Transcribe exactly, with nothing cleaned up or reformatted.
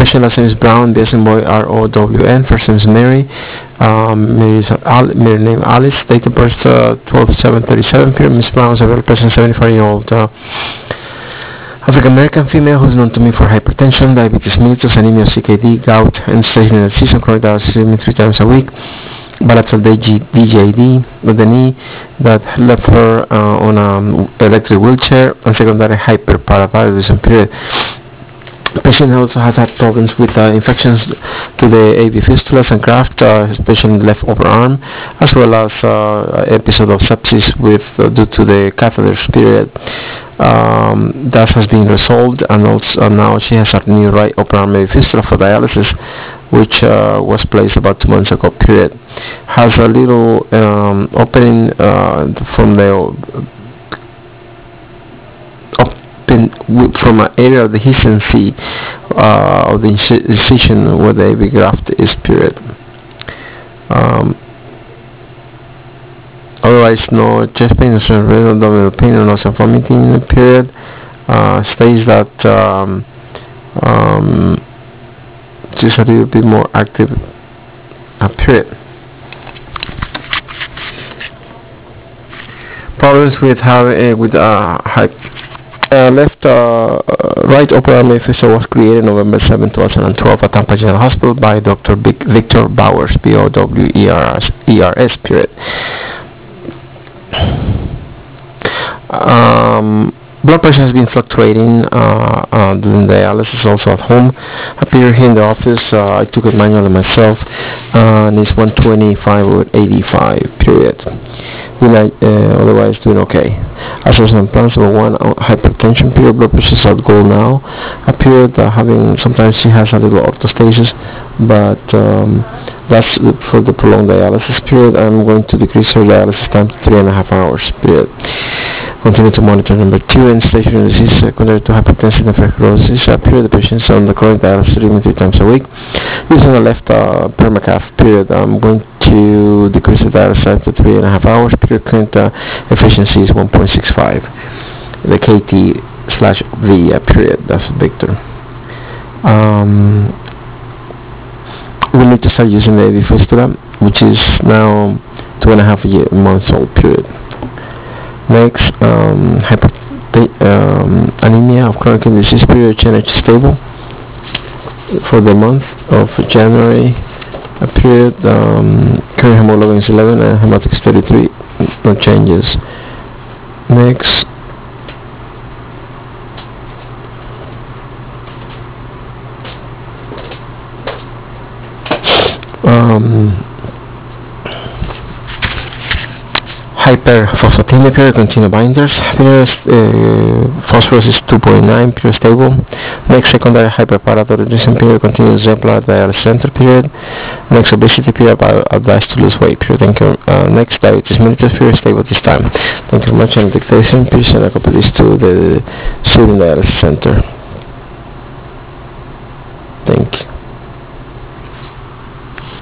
Patient last name is Brown, B as in boy, R O W N. First name is Mary. Um, Mary is Al- Mary name Alice. Date of birth uh, twelve seven thirty-seven. Period. Miss Brown is a very pleasant seventy-five year old uh, African American female who is known to me for hypertension, diabetes mellitus, anemia, C K D, gout, and stage renal disease, chronic dialysis treatment three times a week. Bilateral D J D with the knee that left her uh, on an electric wheelchair and secondary hyperparathyroidism. Period. Patient also has had problems with uh, infections to the A V fistulas and graft, uh, especially in the left upper arm, as well as uh, episode of sepsis with uh, due to the catheters. Period. Um, that has been resolved, and also uh, now she has a new right upper arm A V fistula for dialysis, which uh, was placed about two months ago. Period. Has a little um, opening uh, from the open from an area of the dehiscency uh, of the incision where the A V graft is. Period. Um, Otherwise, no chest pain, no renal abdominal pain, no nausea, vomiting. Period. Uh, states that um, um, she's a little bit more active. Uh, period. Problems with having uh, with uh, high, uh, left uh, uh, right upper arm fistula was created November seventh, twenty twelve at Tampa General Hospital by Doctor Vic- Victor Bowers, B O W E R S, E R S. Period. Um, blood pressure has been fluctuating uh, uh, during dialysis, also at home. Appear here in the office. Uh, I took it manually myself, uh, and it's one twenty-five over eighty-five. Period. Doing, uh, otherwise doing okay. Assessment plans: number one, uh, hypertension. Period. Blood pressure is at goal now. Appeared uh, having sometimes she has a little orthostasis, but um, that's for the prolonged dialysis period. I'm going to decrease her dialysis time to three and a half hours. Period. Continue to monitor. Number two, end-stage renal disease secondary to hypertension and fibrosis. Uh, period. The patient's on the chronic dialysis treatment three times a week. Using the left uh, permacath. Period. I'm going to decrease the dialysis time to three and a half hours. Period. Current uh, efficiency is one point six five. The K T slash V. Uh, period. That's Victor. Um, we need to start using the A V fistula, which is now two and a half year, months old. Period. Next, um, hyper, um, anemia of chronic kidney disease. Period. Energy stable for the month of January. A period. Um, current hemoglobin is eleven and hematocrit is thirty-three. No changes. Next. Um, hyperphosphatemia. Period. Continue binders. Period. Uh, phosphorus is two point nine. Period. Stable. Next, secondary hyperparathyroidism. Period. Continue exemplar dialysis center. Period. Next, obesity. Period. Advised to lose weight. Period. Thank you. Uh, next, diabetes mellitus. Period. Stable this time. Thank you very much. And dictation. Please send a copy of this to the Syrian dialysis center. Thank you.